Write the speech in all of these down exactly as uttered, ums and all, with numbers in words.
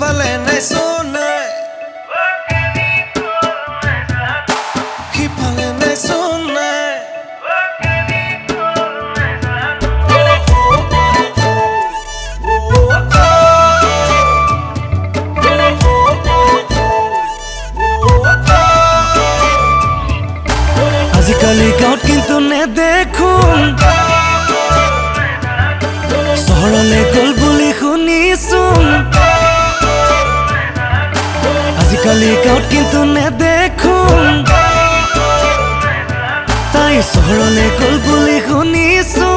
সিফালে নাই সোনাই সিফালে নাই সোনাই আজিকালি গাঁৱত কিন্তু নেদেখোঁ চহৰলৈ গ'ল বুলি শুনিছোঁ আজিকালি গাঁৱত কিন্তু নেদেখোঁ তাই চহৰলৈ গ'ল বুলি শুনিছোঁ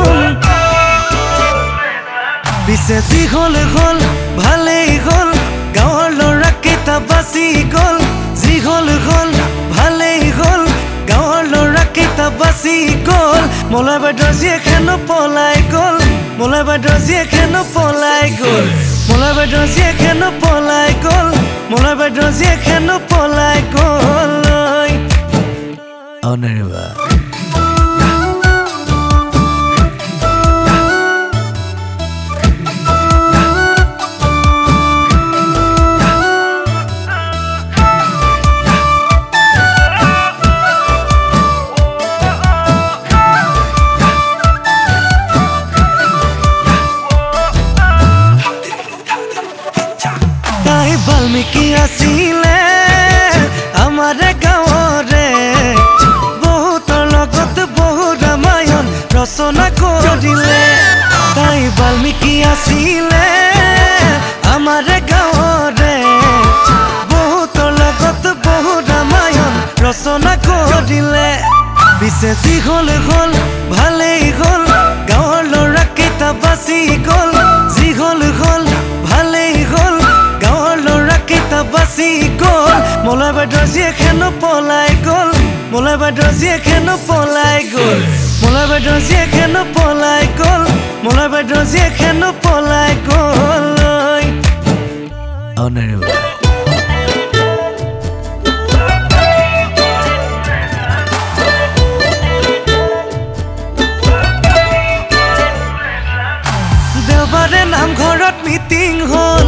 পিছে যি হ'ল হ'ল ভালেই হ'ল গাঁৱৰ ল'ৰাকেইটা বাচি গ'ল যি হ'ল হ'ল ভালেই হ'ল গাঁৱৰ ল'ৰাকেইটা বাচি গ'ল মলয় বাইদেউৰ জীয়েকেনো পলাই গ'ল মলয় বাইদেউৰ জীয়েকেনো পলাই গ'ল মলয় বাইদেউৰ জীয়েকেনো পলাই গ'ল মলয় বাইদেউৰ জীয়েকেনো পলাই গ'ল অনেৰবা বাল্মীকি আছিলে আমাৰে গাঁৱৰে বহুতৰ লগত বহু ৰামায়ণ ৰচনা কৰিলে তাই বাল্মীকি আছিলে আমাৰে গাঁৱৰে বহুতৰ লগত বহু ৰামায়ণ ৰচনা কৰিলে পিছে যি হ'ল হ'ল ভালেই হ'ল গাঁৱৰ ল'ৰাকেইটা বাচি গ'ল যি হ'ল হ'ল ভালেই হ'ল বাচি গ'ল মলয় বাইদেউৰ জীয়েকেনো পলাই গ'ল মলয় বাইদেউৰ জীয়েকেনো পলাই গ'ল মলয় বাইদেউৰ জীয়েকেনো পলাই গ'ল মলয় বাইদেউৰ জীয়েকেনো পলাই গ'ল অনেৰবা দেওবাৰে নামঘৰত মিটিং হ'ল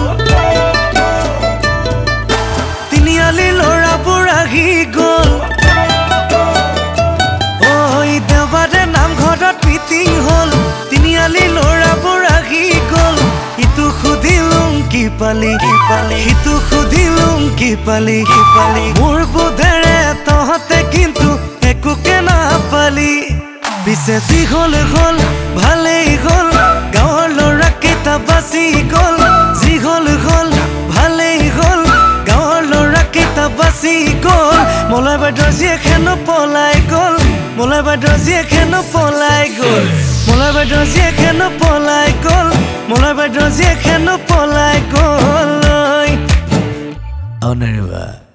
তিনিআলি ল'ৰাবোৰ আহি গ'ল ঐ দেওবাৰে নামঘৰত মিটিং হ'ল তিনিআলি ল'ৰাবোৰ আহি গ'ল ইটো সুধিলোং কি পালি কি পালি সিটো সুধিলোং কি পালি কি পালি মোৰ বোধেৰে তহঁতে কিন্তু একোকে নাপালি পিছে যি হ'ল হ'ল ভালেই হ'ল গাঁৱৰ ল'ৰাকেইটা বাচি গ'ল যি হ'ল হ'ল ভালেই হ'ল গাঁৱৰ ল'ৰাকেইটা বাচি গ'ল মলয় বাইদেউৰ জীয়েকেনো পলাই গ'ল মলয় বাইদেউৰ জীয়েকেনো পলাই গ'ল মলয় বাইদেউৰ জীয়েকেনো পলাই গ'ল মলয় বাইদেউৰ জীয়েকেনো পলাই গ'ল অনেৰবা